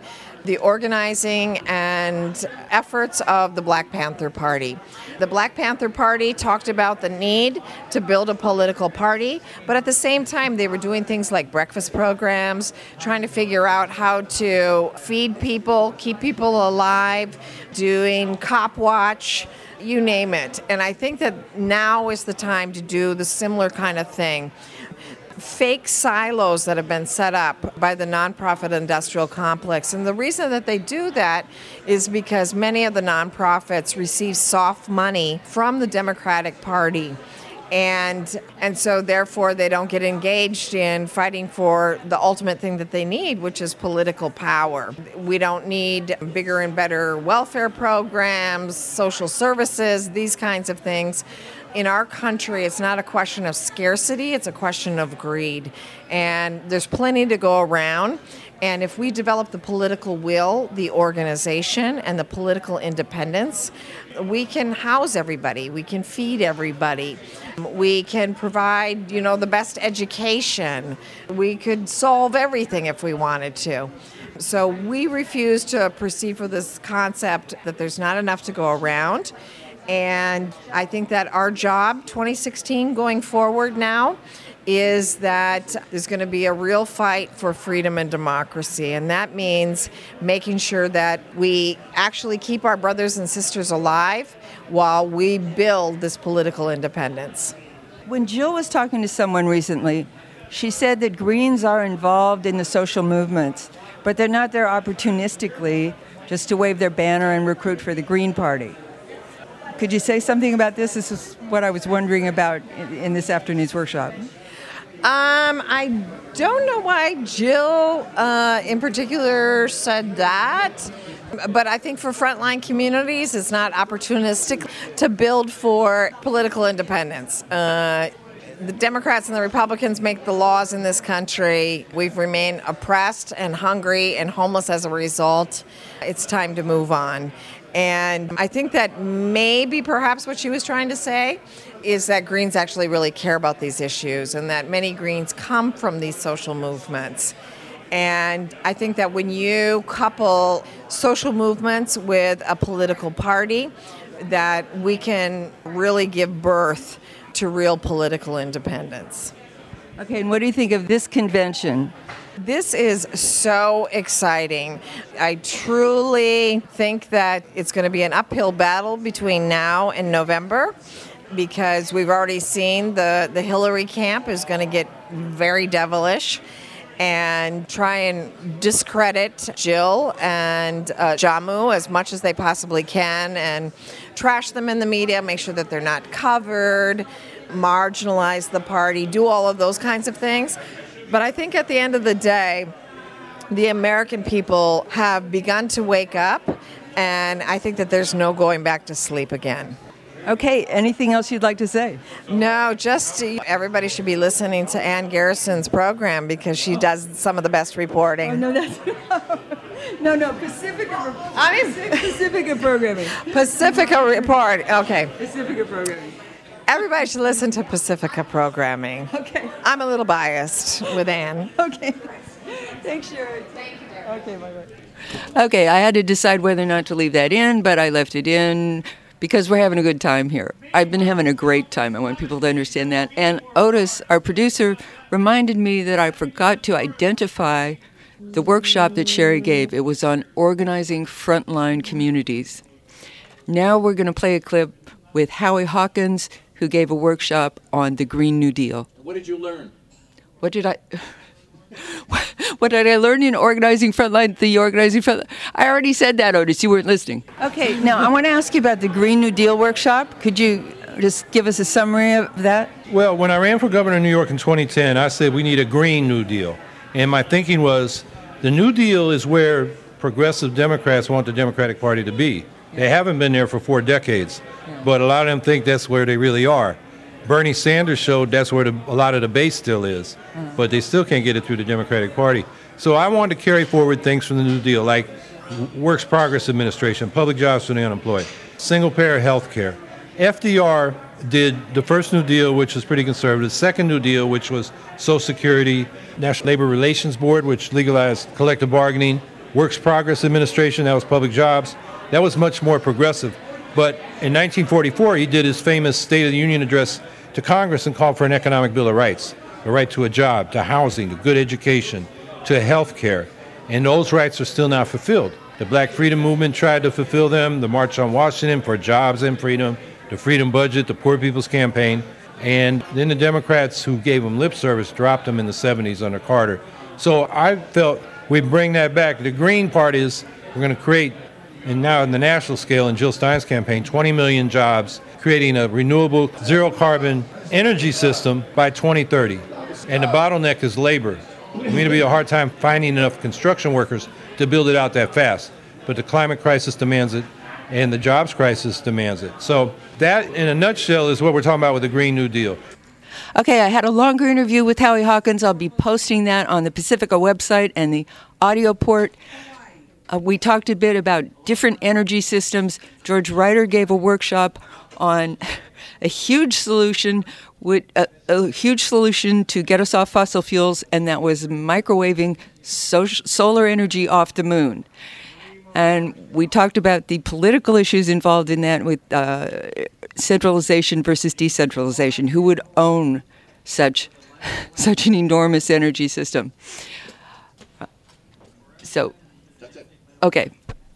the organizing and efforts of the Black Panther Party. The Black Panther Party talked about the need to build a political party, but at the same time they were doing things like breakfast programs, trying to figure out how to feed people, keep people alive, doing cop watch, you name it. And I think that now is the time to do the similar kind of thing. Fake silos that have been set up by the nonprofit industrial complex. And the reason that they do that is because many of the nonprofits receive soft money from the Democratic Party. And so therefore they don't get engaged in fighting for the ultimate thing that they need, which is political power. We don't need bigger and better welfare programs, social services, these kinds of things. In our country, it's not a question of scarcity, it's a question of greed. And there's plenty to go around. And if we develop the political will, the organization, and the political independence, we can house everybody, we can feed everybody, we can provide, the best education, we could solve everything if we wanted to. So we refuse to proceed with this concept that there's not enough to go around. And I think that our job, 2016 going forward now, is that there's going to be a real fight for freedom and democracy. And that means making sure that we actually keep our brothers and sisters alive while we build this political independence. When Jill was talking to someone recently, she said that Greens are involved in the social movements, but they're not there opportunistically just to wave their banner and recruit for the Green Party. Could you say something about this? This is what I was wondering about in this afternoon's workshop. I don't know why Jill in particular said that, but I think for frontline communities, it's not opportunistic to build for political independence. The Democrats and the Republicans make the laws in this country. We've remained oppressed and hungry and homeless as a result. It's time to move on. And I think that maybe perhaps what she was trying to say is that Greens actually really care about these issues and that many Greens come from these social movements. And I think that when you couple social movements with a political party, that we can really give birth to real political independence. Okay, and what do you think of this convention? This is so exciting. I truly think that it's going to be an uphill battle between now and November because we've already seen the Hillary camp is going to get very devilish and try and discredit Jill and Jammu as much as they possibly can and trash them in the media, make sure that they're not covered, marginalize the party, do all of those kinds of things. But I think at the end of the day, the American people have begun to wake up, and I think that there's no going back to sleep again. Okay, anything else you'd like to say? No, just everybody should be listening to Ann Garrison's program because she does some of the best reporting. Oh, no, that's... No, Pacifica. Pacifica programming. Pacifica Report, okay. Pacifica programming. Everybody should listen to Pacifica programming. Okay. I'm a little biased with Ann. Okay. Thanks, Sharon. Thank you, Derek. Okay, bye-bye. Okay, I had to decide whether or not to leave that in, but I left it in because we're having a good time here. I've been having a great time. I want people to understand that. And Otis, our producer, reminded me that I forgot to identify the workshop that Sherry gave. It was on organizing frontline communities. Now we're going to play a clip with Howie Hawkins, who gave a workshop on the Green New Deal. What did you learn? What did I learn in organizing frontline? I already said that, Otis. You weren't listening. Okay, now I want to ask you about the Green New Deal workshop. Could you just give us a summary of that? Well, when I ran for governor of New York in 2010, I said we need a Green New Deal. And my thinking was the New Deal is where progressive Democrats want the Democratic Party to be. They haven't been there for 4 decades, but a lot of them think that's where they really are. Bernie Sanders showed that's where a lot of the base still is, but they still can't get it through the Democratic Party. So I wanted to carry forward things from the New Deal, like Works Progress Administration, public jobs for the unemployed, single-payer health care. FDR did the first New Deal, which was pretty conservative, second New Deal, which was Social Security, National Labor Relations Board, which legalized collective bargaining, Works Progress Administration, that was public jobs. That was much more progressive. But in 1944, he did his famous State of the Union address to Congress and called for an economic Bill of Rights, the right to a job, to housing, to good education, to health care. And those rights are still not fulfilled. The Black Freedom Movement tried to fulfill them, the March on Washington for Jobs and Freedom, the Freedom Budget, the Poor People's Campaign, and then the Democrats who gave them lip service dropped them in the 70s under Carter. So I felt we bring that back. The Green Party is, we're going to create, and now in the national scale in Jill Stein's campaign, 20 million jobs, creating a renewable, zero-carbon energy system by 2030. And the bottleneck is labor. It's going to be a hard time finding enough construction workers to build it out that fast. But the climate crisis demands it, and the jobs crisis demands it. So that, in a nutshell, is what we're talking about with the Green New Deal. Okay, I had a longer interview with Howie Hawkins. I'll be posting that on the Pacifica website and the audio port. We talked a bit about different energy systems. George Ryder gave a workshop on a huge solution to get us off fossil fuels, and that was microwaving solar energy off the moon. And we talked about the political issues involved in that with centralization versus decentralization. Who would own such an enormous energy system? So, okay.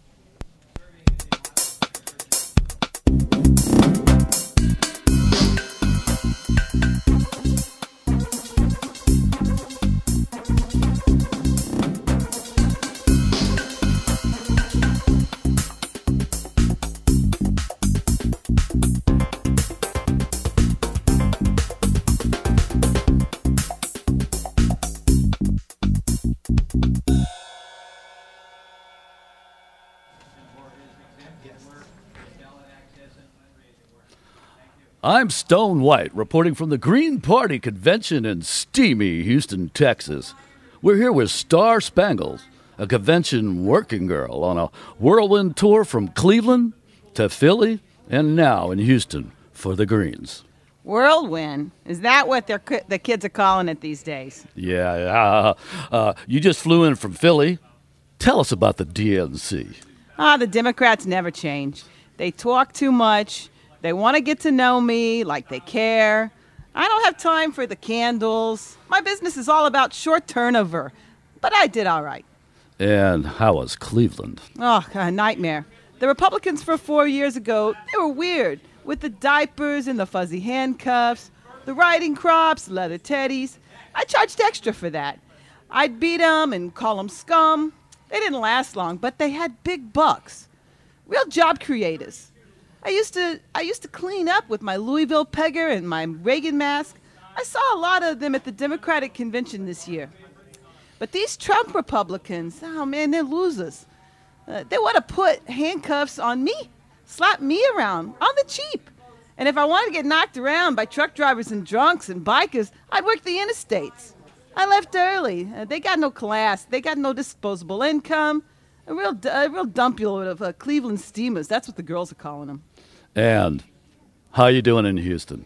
I'm Stone White, reporting from the Green Party Convention in steamy Houston, Texas. We're here with Star Spangled, a convention working girl on a whirlwind tour from Cleveland to Philly and now in Houston for the Greens. Whirlwind? Is that what the kids are calling it these days? Yeah, you just flew in from Philly. Tell us about the DNC. The Democrats never change. They talk too much. They want to get to know me like they care. I don't have time for the candles. My business is all about short turnover. But I did all right. And how was Cleveland? Oh, a nightmare. The Republicans for 4 years ago, they were weird. With the diapers and the fuzzy handcuffs, the riding crops, leather teddies. I charged extra for that. I'd beat them and call them scum. They didn't last long, but they had big bucks. Real job creators. I used to clean up with my Louisville pegger and my Reagan mask. I saw a lot of them at the Democratic Convention this year. But these Trump Republicans, oh man, they're losers. They want to put handcuffs on me, slap me around on the cheap. And if I wanted to get knocked around by truck drivers and drunks and bikers, I'd work the interstates. I left early. They got no class. They got no disposable income. A real dump load of Cleveland steamers. That's what the girls are calling them. And how you doing in Houston?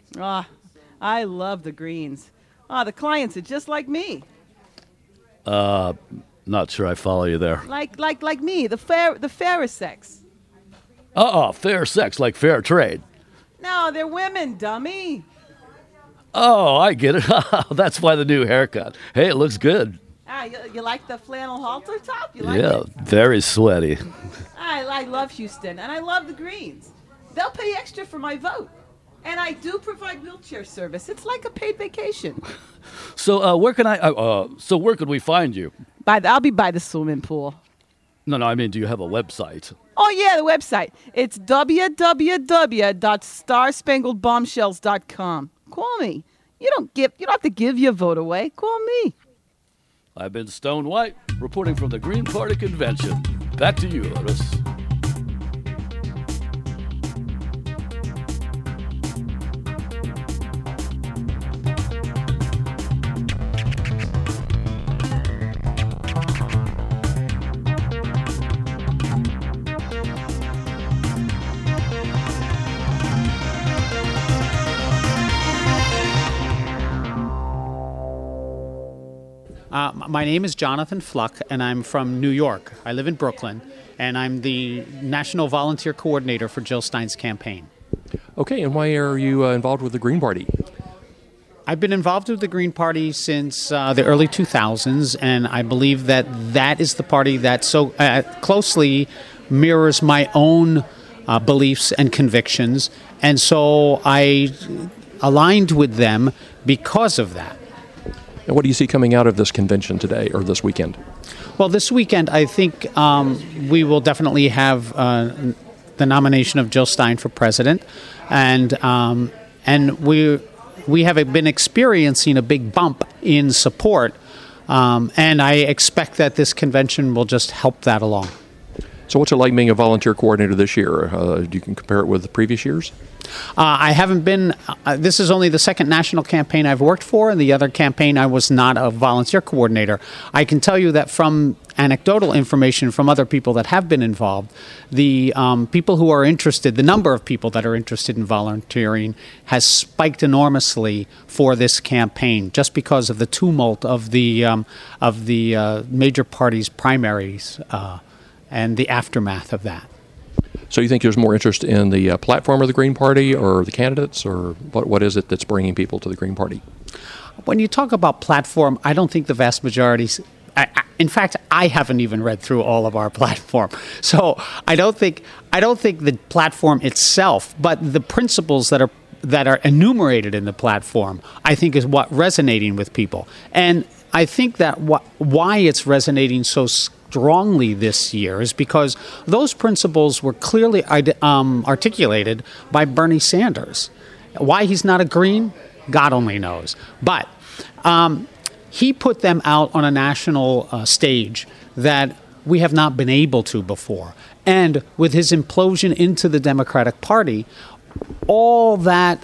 I love the Greens. The clients are just like me. Not sure I follow you there. Like me, the fairer sex. Fair sex, like fair trade. No, they're women, dummy. Oh, I get it. That's why the new haircut. Hey, it looks good. You like the flannel halter top? You like it? Yeah, very sweaty. I love Houston, and I love the Greens. They'll pay extra for my vote. And I do provide wheelchair service. It's like a paid vacation. So where could we find you? I'll be by the swimming pool. No, I mean, do you have a website? Oh, yeah, the website. It's www.starspangledbombshells.com. Call me. You don't have to give your vote away. Call me. I've been Stone White, reporting from the Green Party Convention. Back to you, Otis. My name is Jonathan Fluck, and I'm from New York. I live in Brooklyn, and I'm the National Volunteer Coordinator for Jill Stein's campaign. Okay, and why are you involved with the Green Party? I've been involved with the Green Party since the early 2000s, and I believe that that is the party that so closely mirrors my own beliefs and convictions, and so I aligned with them because of that. And what do you see coming out of this convention today or this weekend? Well, this weekend, I think we will definitely have the nomination of Jill Stein for president, and we have been experiencing a big bump in support, and I expect that this convention will just help that along. So what's it like being a volunteer coordinator this year? You can compare it with the previous years? I haven't been, this is only the second national campaign I've worked for, and the other campaign I was not a volunteer coordinator. I can tell you that from anecdotal information from other people that have been involved, the people who are interested, the number of people that are interested in volunteering has spiked enormously for this campaign just because of the tumult of the major parties' primaries and the aftermath of that. So you think there's more interest in the platform of the Green Party or the candidates, or what is it that's bringing people to the Green Party? When you talk about platform, I don't think the vast majority, in fact, I haven't even read through all of our platform. So I don't think the platform itself, but the principles that are enumerated in the platform, I think is what resonating with people. And I think that why it's resonating so strongly this year is because those principles were clearly articulated by Bernie Sanders. Why he's not a Green, God only knows. But he put them out on a national stage that we have not been able to before. And with his implosion into the Democratic Party, all that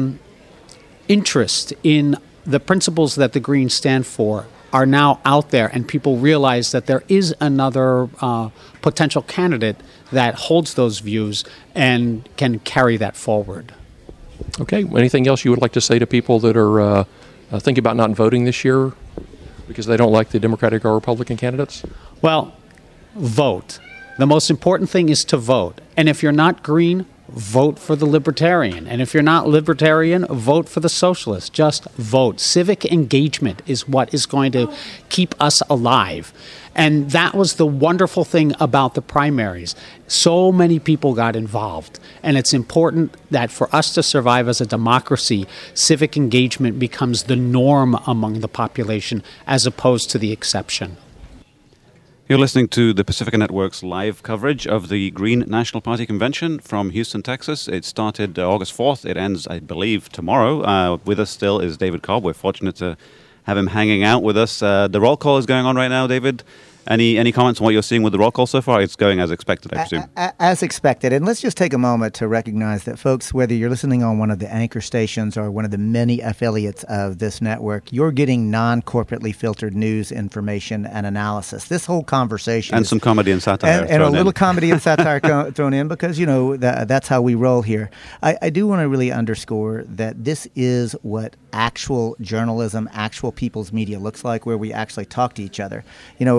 interest in the principles that the Greens stand for are now out there, and people realize that there is another potential candidate that holds those views and can carry that forward. Okay. Anything else you would like to say to people that are thinking about not voting this year because they don't like the Democratic or Republican candidates? Well, vote. The most important thing is to vote. And if you're not Green, vote for the Libertarian. And if you're not Libertarian, vote for the Socialist. Just vote. Civic engagement is what is going to keep us alive. And that was the wonderful thing about the primaries. So many people got involved. And it's important that for us to survive as a democracy, civic engagement becomes the norm among the population as opposed to the exception. You're listening to the Pacifica Network's live coverage of the Green National Party Convention from Houston, Texas. It started August 4th. It ends, I believe, tomorrow. With us still is David Cobb. We're fortunate to have him hanging out with us. The roll call is going on right now, David. Any comments on what you're seeing with the roll call so far? It's going as expected, I presume. As expected. And let's just take a moment to recognize that, folks, whether you're listening on one of the anchor stations or one of the many affiliates of this network, you're getting non-corporately filtered news, information, and analysis. This whole conversation. And some comedy and satire. And a little comedy and satire thrown in because, that's how we roll here. I do want to really underscore that this is what actual journalism, actual people's media looks like, where we actually talk to each other.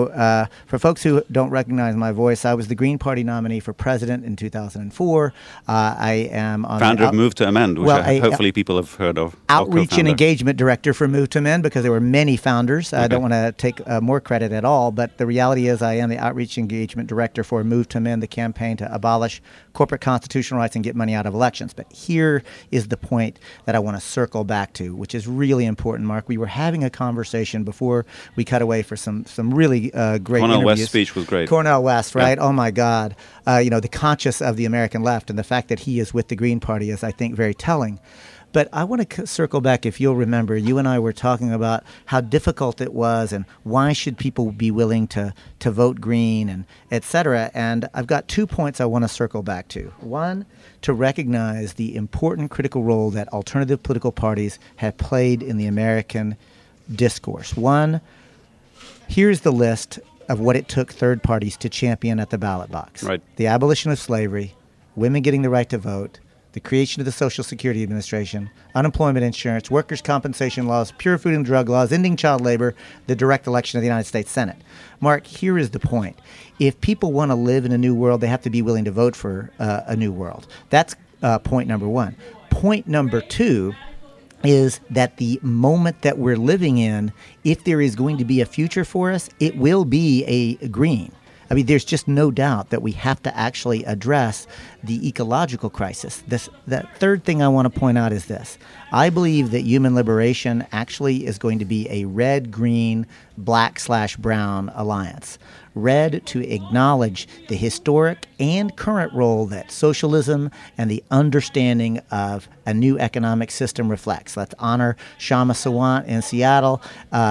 For folks who don't recognize my voice, I was the Green Party nominee for president in 2004. I am on founder of Move to Amend, which hopefully people have heard of. Outreach and engagement director for Move to Amend, because there were many founders. I don't want to take more credit at all, but the reality is I am the outreach engagement director for Move to Amend, the campaign to abolish corporate constitutional rights and get money out of elections. But here is the point that I want to circle back to, which is really important, Mark. We were having a conversation before we cut away for some really great Cornel interviews. West's speech was great. Cornel West, right? Yeah. Oh, my God. The conscience of the American left, and the fact that he is with the Green Party is, I think, very telling. But I want to circle back. If you'll remember, you and I were talking about how difficult it was and why should people be willing to vote Green and et cetera. And I've got 2 points I want to circle back to. One, to recognize the important critical role that alternative political parties have played in the American discourse. One, here's the list of what it took third parties to champion at the ballot box. Right. The abolition of slavery, women getting the right to vote, the creation of the Social Security Administration, unemployment insurance, workers' compensation laws, pure food and drug laws, ending child labor, the direct election of the United States Senate. Mark, here is the point. If people want to live in a new world, they have to be willing to vote for a new world. That's point number one. Point number two is that the moment that we're living in, if there is going to be a future for us, it will be a green. I mean, there's just no doubt that we have to actually address the ecological crisis. The third thing I want to point out is this. I believe that human liberation actually is going to be a red, green, black/brown alliance. Red to acknowledge the historic and current role that socialism and the understanding of a new economic system reflects. Let's honor Shama Sawant in Seattle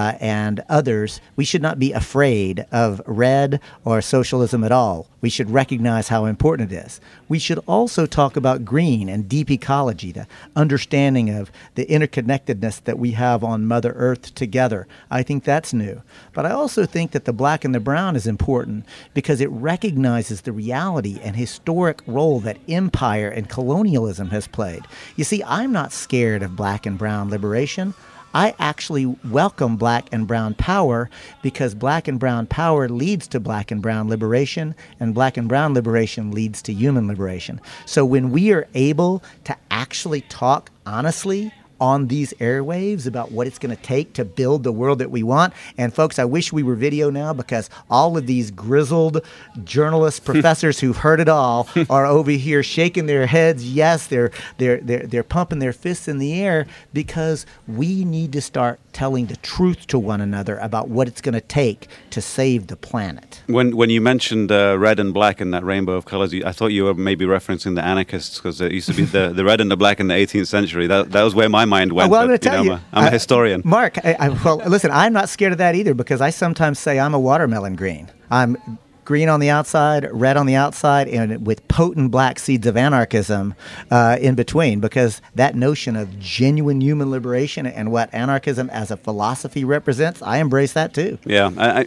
and others. We should not be afraid of red or socialism at all. We should recognize how important it is. We should also talk about green and deep ecology, the understanding of the interconnectedness that we have on Mother Earth together. I think that's new. But I also think that the black and the brown is important because it recognizes the reality and historic role that empire and colonialism has played. You see, I'm not scared of black and brown liberation. I actually welcome black and brown power because black and brown power leads to black and brown liberation, and black and brown liberation leads to human liberation. So when we are able to actually talk honestly on these airwaves about what it's going to take to build the world that we want. And folks, I wish we were video now because all of these grizzled journalists, professors who've heard it all are over here shaking their heads. Yes, they're pumping their fists in the air because we need to start telling the truth to one another about what it's going to take to save the planet. When you mentioned red and black and that rainbow of colors, I thought you were maybe referencing the anarchists because it used to be the red and the black in the 18th century. That was where my mind went. Well, I'm going to tell you. I'm a historian. Mark, well, listen, I'm not scared of that either because I sometimes say I'm a watermelon green. I'm green on the outside, red on the outside, and with potent black seeds of anarchism in between, because that notion of genuine human liberation and what anarchism as a philosophy represents, I embrace that too. Yeah,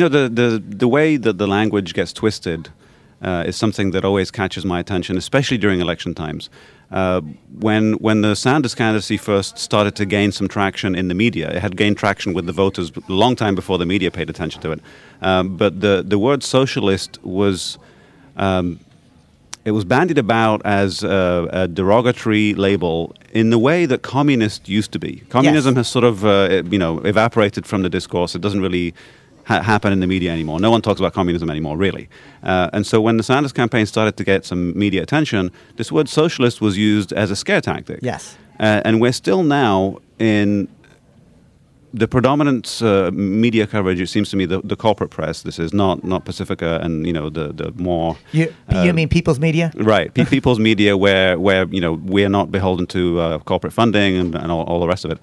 the way that the language gets twisted is something that always catches my attention, especially during election times. When the Sanders candidacy first started to gain some traction in the media, it had gained traction with the voters a long time before the media paid attention to it. But the word socialist was it was bandied about as a derogatory label in the way that communist used to be. Communism has sort of evaporated from the discourse. It doesn't really happen in the media anymore. No one talks about communism anymore, really. And so when the Sanders campaign started to get some media attention, this word socialist was used as a scare tactic. Yes. And we're still now in the predominant media coverage, it seems to me, the corporate press. This is not Pacifica and, the more... You mean people's media? Right. People's media where we're not beholden to corporate funding and all the rest of it.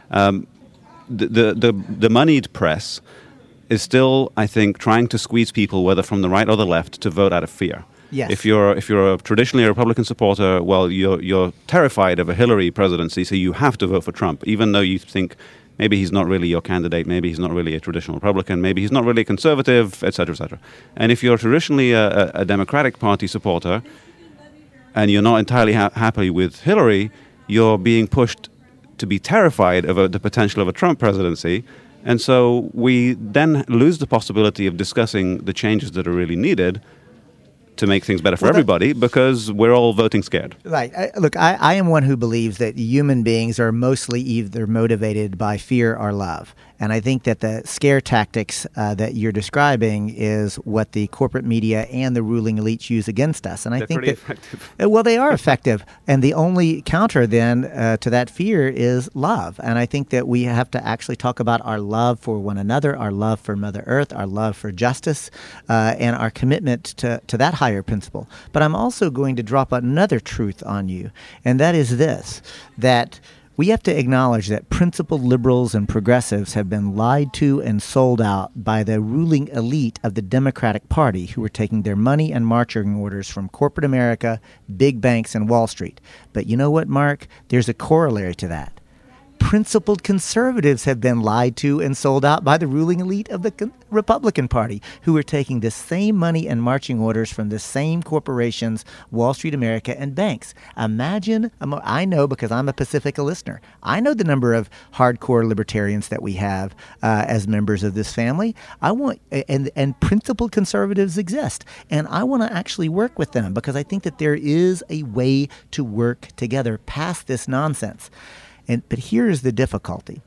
The moneyed press is still, I think, trying to squeeze people, whether from the right or the left, to vote out of fear. Yes. If you're a traditionally a Republican supporter, well, you're terrified of a Hillary presidency, so you have to vote for Trump, even though you think maybe he's not really your candidate, maybe he's not really a traditional Republican, maybe he's not really a conservative, et cetera, et cetera. And if you're traditionally a Democratic Party supporter, and you're not entirely happy with Hillary, you're being pushed to be terrified of the potential of a Trump presidency. And so we then lose the possibility of discussing the changes that are really needed to make things better for everybody because we're all voting scared. Right. I am one who believes that human beings are mostly either motivated by fear or love. And I think that the scare tactics that you're describing is what the corporate media and the ruling elites use against us. And I think pretty that effective. Well, they are effective. And the only counter then to that fear is love. And I think that we have to actually talk about our love for one another, our love for Mother Earth, our love for justice, and our commitment to that higher principle. But I'm also going to drop another truth on you, and that is this, that we have to acknowledge that principled liberals and progressives have been lied to and sold out by the ruling elite of the Democratic Party who are taking their money and marching orders from corporate America, big banks, and Wall Street. But you know what, Mark? There's a corollary to that. principled conservatives have been lied to and sold out by the ruling elite of the Republican Party, who are taking the same money and marching orders from the same corporations, Wall Street America, and banks. Imagine, I know because I'm a Pacifica listener, I know the number of hardcore libertarians that we have as members of this family. I want, and principled conservatives exist, and I want to actually work with them because I think that there is a way to work together past this nonsense. But here is the difficulty.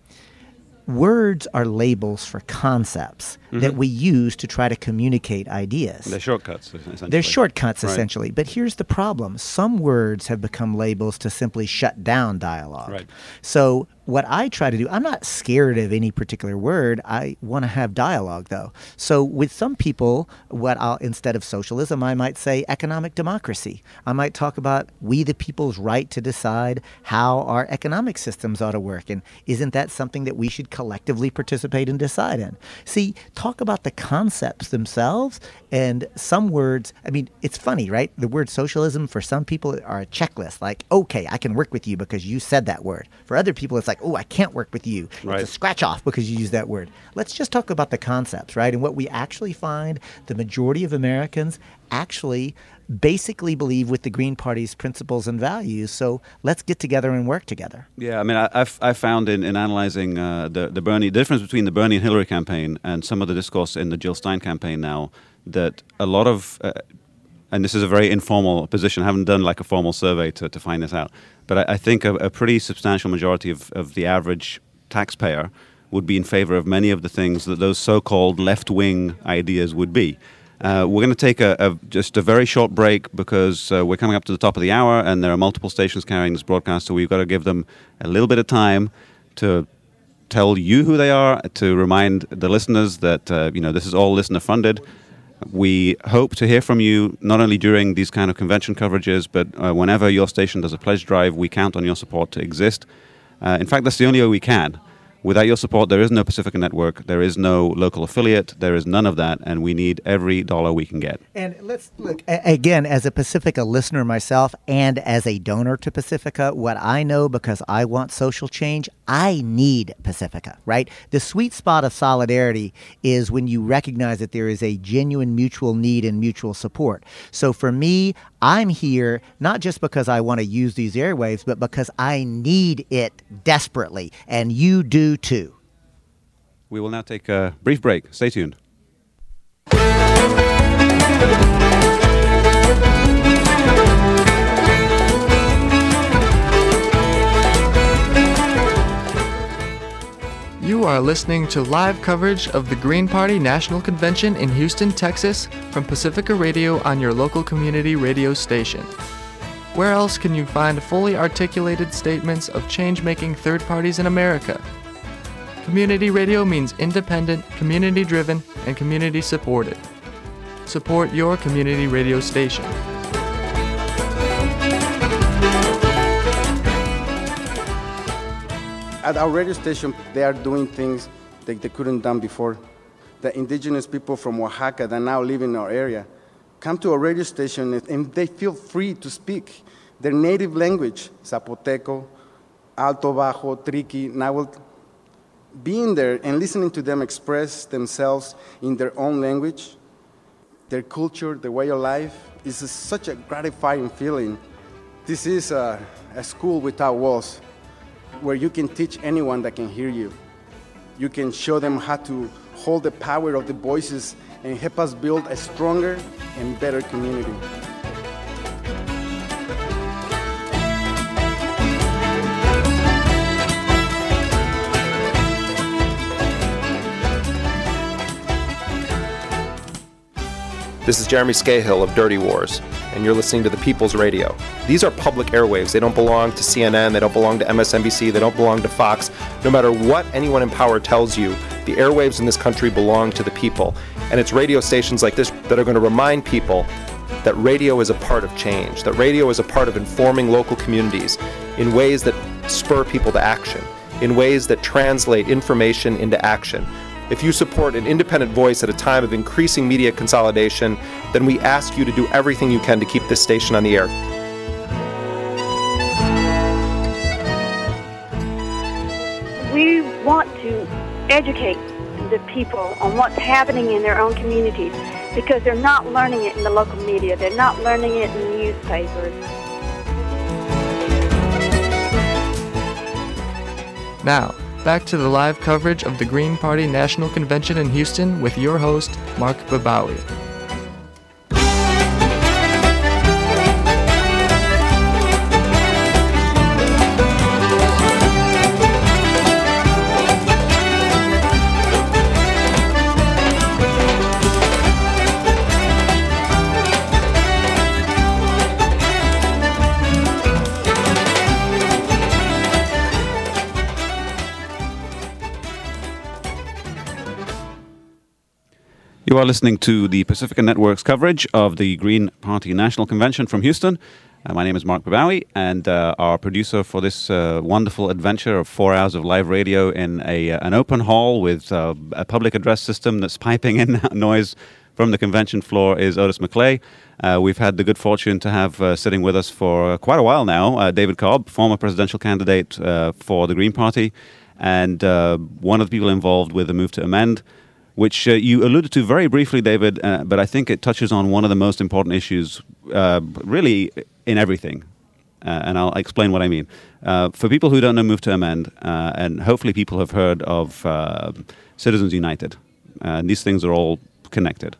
Words are labels for concepts that we use to try to communicate ideas. They're shortcuts, essentially. They're shortcuts, Right. essentially. But here's the problem. Some words have become labels to simply shut down dialogue. Right. So what I try to do, I'm not scared of any particular word. I want to have dialogue, though. So with some people, instead of socialism, I might say economic democracy. I might talk about we the people's right to decide how our economic systems ought to work. And isn't that something that we should collectively participate and decide in? See, talk about the concepts themselves. And some words, I mean, it's funny, right? The word socialism for some people are a checklist. Like, okay, I can work with you because you said that word. For other people, it's like, oh, I can't work with you. Right. It's a scratch off because you use that word. Let's just talk about the concepts, right? And what we actually find, the majority of Americans actually basically believe with the Green Party's principles and values. So let's get together and work together. Yeah, I mean, I found in analyzing the difference between the Bernie and Hillary campaign and some of the discourse in the Jill Stein campaign now, that a lot of and this is a very informal position. I haven't done like a formal survey to find this out. But I think a pretty substantial majority of the average taxpayer would be in favor of many of the things that those so-called left-wing ideas would be. We're going to take just a very short break because we're coming up to the top of the hour and there are multiple stations carrying this broadcast, so we've got to give them a little bit of time to tell you who they are, to remind the listeners that this is all listener-funded. We hope to hear from you not only during these kind of convention coverages, but whenever your station does a pledge drive, we count on your support to exist. In fact, that's the only way we can. Without your support, there is no Pacifica Network, there is no local affiliate, there is none of that, and we need every dollar we can get. And let's look, again, as a Pacifica listener myself and as a donor to Pacifica, what I know because I want social change, I need Pacifica, right? The sweet spot of solidarity is when you recognize that there is a genuine mutual need and mutual support. So for me, I'm here not just because I want to use these airwaves, but because I need it desperately, and you do too. We will now take a brief break. Stay tuned. You are listening to live coverage of the Green Party National Convention in Houston, Texas, from Pacifica Radio on your local community radio station. Where else can you find fully articulated statements of change-making third parties in America? Community radio means independent, community-driven, and community-supported. Support your community radio station. At our radio station, they are doing things that they couldn't done before. The indigenous people from Oaxaca that now live in our area come to a radio station and they feel free to speak their native language, Zapoteco, Alto, Bajo, Triqui, Nahuatl. Being there and listening to them express themselves in their own language, their culture, their way of life, is such a gratifying feeling. This is a school without walls, where you can teach anyone that can hear you. You can show them how to hold the power of the voices and help us build a stronger and better community. This is Jeremy Scahill of Dirty Wars, and you're listening to the People's Radio. These are public airwaves. They don't belong to CNN, they don't belong to MSNBC, they don't belong to Fox. No matter what anyone in power tells you, the airwaves in this country belong to the people. And it's radio stations like this that are going to remind people that radio is a part of change, that radio is a part of informing local communities in ways that spur people to action, in ways that translate information into action. If you support an independent voice at a time of increasing media consolidation, then we ask you to do everything you can to keep this station on the air. want to educate the people on what's happening in their own communities because they're not learning it in the local media. They're not learning it in the newspapers. Now, back to the live coverage of the Green Party National Convention in Houston with your host, Mark Babawi. You are listening to the Pacifica Network's coverage of the Green Party National Convention from Houston. My name is Mark Babawi, and our producer for this wonderful adventure of 4 hours of live radio in an open hall with a public address system that's piping in noise from the convention floor is Otis McClay. We've had the good fortune to have sitting with us for quite a while now, David Cobb, former presidential candidate for the Green Party, and one of the people involved with the move to amend, which you alluded to very briefly, David, but I think it touches on one of the most important issues, really, in everything. And I'll explain what I mean. For people who don't know Move to Amend, and hopefully people have heard of Citizens United, these things are all connected.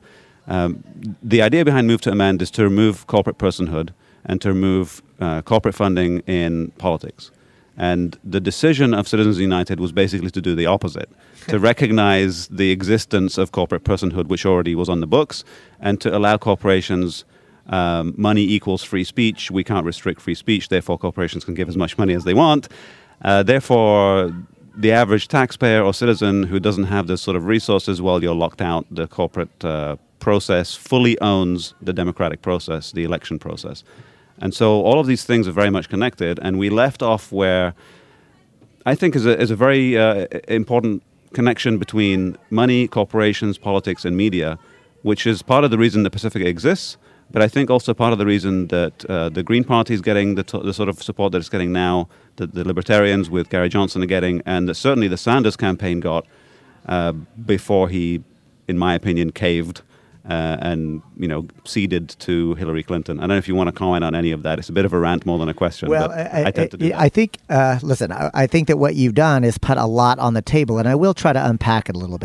The idea behind Move to Amend is to remove corporate personhood and to remove corporate funding in politics. And the decision of Citizens United was basically to do the opposite, to recognize the existence of corporate personhood, which already was on the books, and to allow corporations, money equals free speech. We can't restrict free speech, therefore corporations can give as much money as they want. Therefore, the average taxpayer or citizen who doesn't have this sort of resources, well, you're locked out. The corporate process fully owns the democratic process, the election process. And so all of these things are very much connected, and we left off where I think is a very important connection between money, corporations, politics, and media, which is part of the reason that Pacifica exists, but I think also part of the reason that the Green Party is getting the sort of support that it's getting now, that the Libertarians with Gary Johnson are getting, and that certainly the Sanders campaign got before he, in my opinion, caved and ceded to Hillary Clinton. I don't know if you want to comment on any of that. It's a bit of a rant more than a question. Well, but I tend to do that. I think, listen, I think that what you've done is put a lot on the table, and I will try to unpack it a little bit.